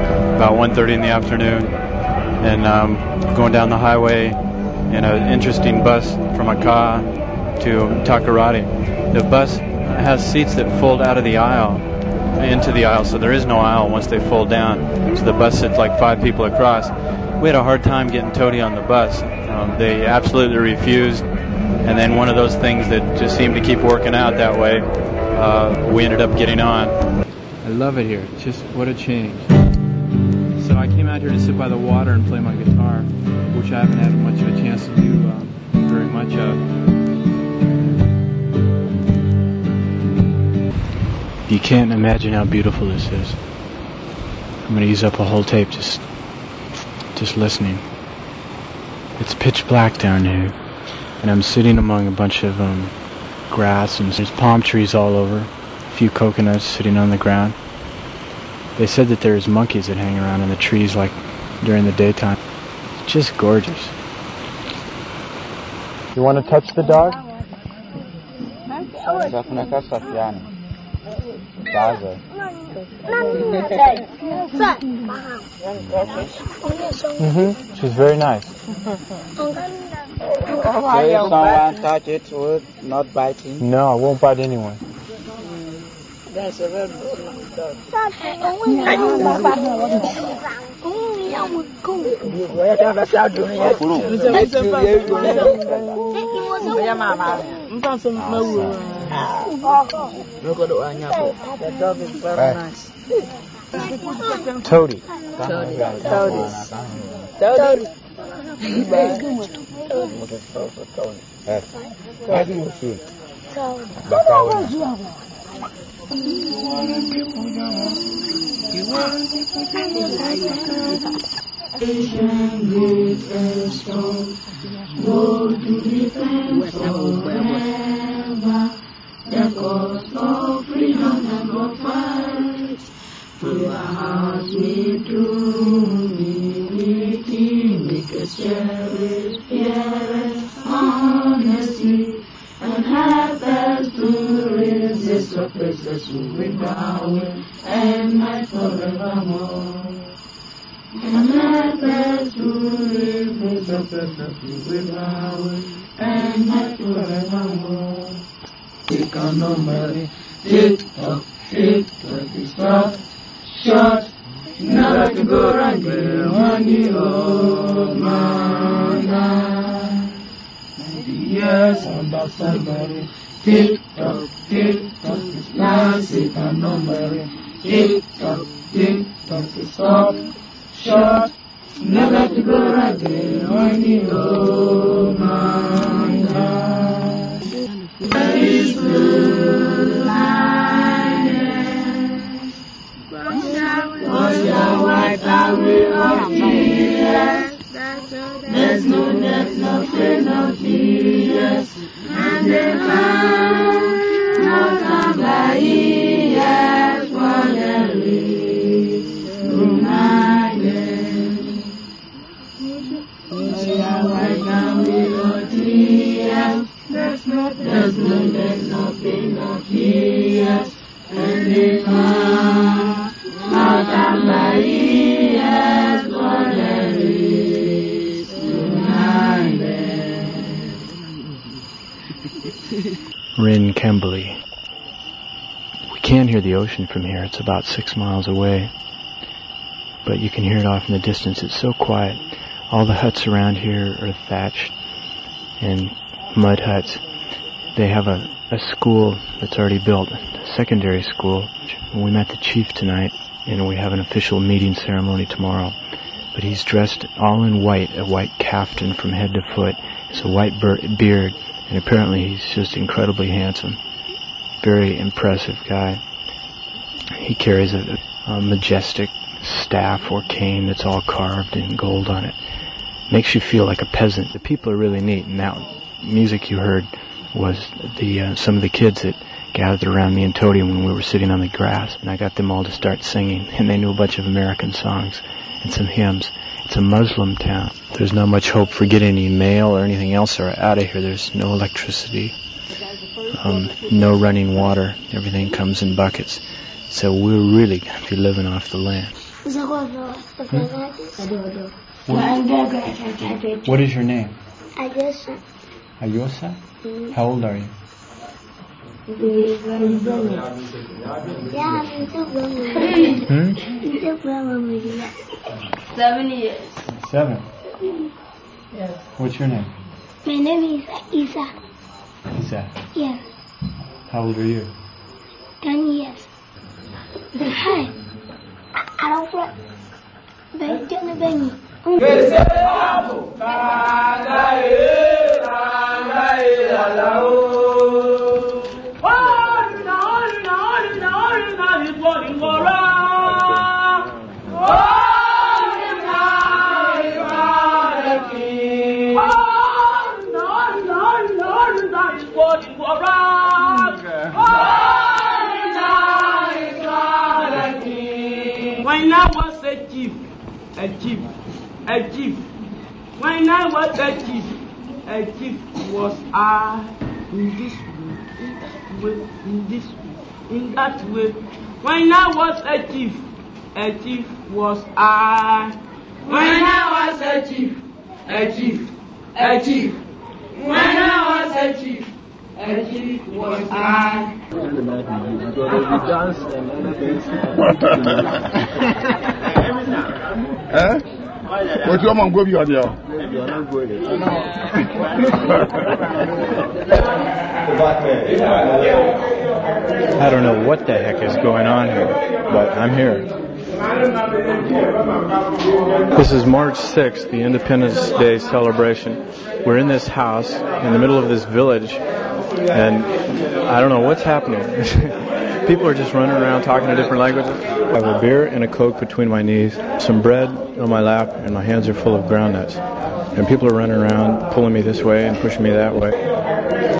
about 1:30 in the afternoon, and going down the highway in an interesting bus from Accra to Takoradi. The bus has seats that fold out of the aisle into the aisle, so there is no aisle once they fold down. So the bus sits like 5 people across. We had a hard time getting Tody on the bus. They absolutely refused, and then one of those things that just seemed to keep working out that way, we ended up getting on. I love it here. Just what a change. So I came out here to sit by the water and play my guitar, which I haven't had much of a chance to do very much of. You can't imagine how beautiful this is. I'm going to use up a whole tape just listening. It's pitch black down here, and I'm sitting among a bunch of grass, and there's palm trees all over, a few coconuts sitting on the ground. They said that there's monkeys that hang around in the trees like during the daytime. It's just gorgeous. You want to touch the dog? She's very nice. So if someone touch it would not bite him? No, I won't bite anyone. That's a very good dog. The dog is very nice. Tody. The cause for freedom and for fight. Through our hearts we do humility, make us cherish fear, honesty, and help us to resist oppressors who bring power and might forevermore. And help us to resist oppressors who bring power and might forevermore. Take a number, tick tock, stop, shot, never to go round the money of my life. 90 years on that side, tick tock, it's last, take a number, tick tock, stop, shot, never to go round the money of my life. Is the lioness, wash your white away of tears. There's no death, no pain, no tears, and the land not come by years for the united. Wash your white away of tears. There's no pain, no tears, and the heart not come by years for the race united. Rin Kembali. We can't hear the ocean from here. It's about 6 miles away, but you can hear it off in the distance. It's so quiet. All the huts around here are thatched and mud huts. They have a school that's already built, a secondary school. We met the chief tonight, and we have an official meeting ceremony tomorrow. But he's dressed all in white, a white kaftan from head to foot. It's a white beard, and apparently he's just incredibly handsome. Very impressive guy. He carries a majestic staff or cane that's all carved in gold on it. Makes you feel like a peasant. The people are really neat, and that music you heard was some of the kids that gathered around me and Tody when we were sitting on the grass, and I got them all to start singing, and they knew a bunch of American songs and some hymns. It's a Muslim town. There's not much hope for getting any mail or anything else out of here. There's no electricity, no running water. Everything comes in buckets. So we're really going to be living off the land. What is your name? Ayosa. Ayosa? How old are you? Yeah, 7 years. 7. Yes. What's your name? my name is Isa. Isa. Yes, How old are you? 10 years. Hi. I don't want. But tell me, Benny. When I was a chief. When I was a chief was I in this way, in that way. When I was a chief was I. When I was a chief. When I was a chief was I. What you want to go beyond here? I don't know what the heck is going on here, but I'm here. This is March 6th, the Independence Day celebration. We're in this house in the middle of this village, and I don't know what's happening. People are just running around talking in different languages. I have a beer and a Coke between my knees, some bread on my lap, and my hands are full of ground nuts. And people are running around, pulling me this way and pushing me that way.